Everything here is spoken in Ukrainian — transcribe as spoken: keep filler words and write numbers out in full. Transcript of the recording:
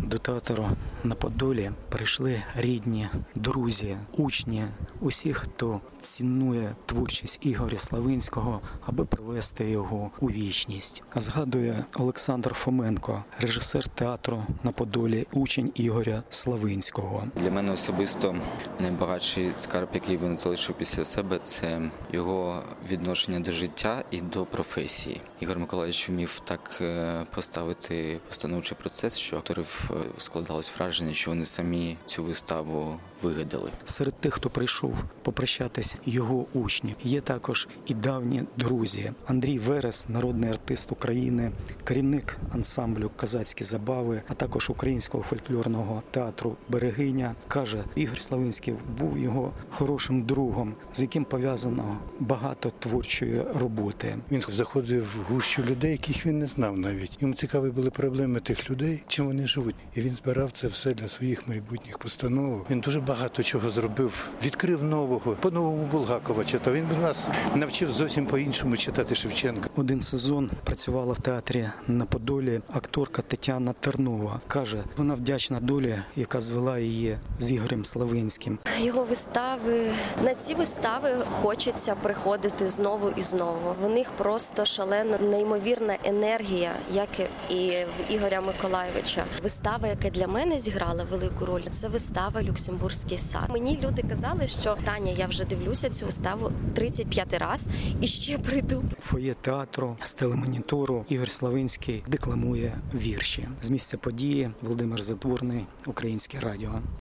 До театру на Подолі прийшли рідні, друзі, учні, усі, хто цінує творчість Ігоря Славинського, аби привести його у вічність. Згадує Олександр Фоменко, режисер театру на Подолі, учень Ігоря Славинського. Для мене особисто найбагатший скарб, який він залишив після себе, це його відношення до життя і до професії. Ігор Миколаївич вмів так поставити постановчий процес, що акторів складалось враження, що вони самі цю виставу вигадали. Серед тих, хто прийшов попрощатись його учні, є також і давні друзі. Андрій Верес, народний артист України, керівник ансамблю «Козацькі забави», а також Українського фольклорного театру «Берегиня», каже, Ігор Славинський був його хорошим другом, з яким пов'язано багато творчої роботи. Він заходив в гущу людей, яких він не знав навіть. Йому цікаві були проблеми тих людей, чим вони живуть. І він збирав це все для своїх майбутніх постановок. Він дуже багато чого зробив. Відкрив нового, по-новому Булгакова читав. Він нас навчив зовсім по-іншому читати Шевченка. Один сезон працювала в театрі на Подолі акторка Тетяна Тернова. Каже, вона вдячна долі, яка звела її з Ігорем Славинським. Його вистави, на ці вистави хочеться приходити знову і знову. В них просто шалена, неймовірна енергія, як і в Ігоря Миколаївича. Вистава, яка для мене зіграла велику роль, це вистава «Люксембурзький сад». Мені люди казали, що Таня, я вже дивлюся цю виставу тридцять п'ятий раз і ще прийду. В фоє театру з телемонітору Ігор Славинський декламує вірші. З місця події Володимир Задворний, Українське радіо.